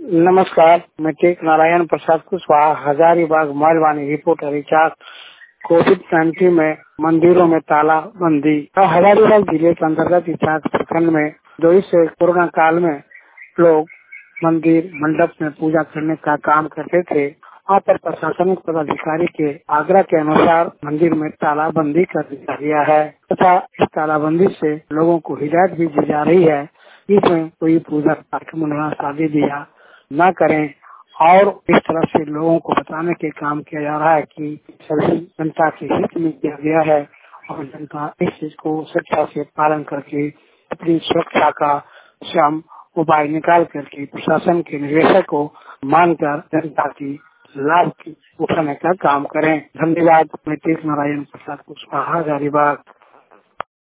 नमस्कार, मैं Tek Narayan Prasad Kushwaha Hazaribagh Malvani reporter recharge. कोविड-19 में मंदिरों में तालाबंदी। हजारीबाग जिले के अंतर्गत इचाक प्रखंड में 2 से कोरोना काल में लोग मंदिर मंडप में पूजा करने का काम करते थे। वहाँ पर प्रशासनिक पदाधिकारी के आग्रह के अनुसार मंदिर में तालाबंदी कर दिया गया है तथा इस तालाबंदी से लोगों को हिदायत भी दी जा रही है। इसमें कोई पूजा कार्यक्रम शादी ब्याह न करें और इस तरह से लोगों को बताने के काम किया जा रहा है कि सभी जनता के हित में किया गया है और जनता इस चीज को शिक्षा से पालन करके अपनी सुरक्षा का स्वयं उपाय निकाल करके प्रशासन के निर्देशक को मानकर जनता की लाभ की उठाने का काम करें। धन्यवाद। मैं टेक नारायण प्रसाद कुशवाहा हजारीबाग।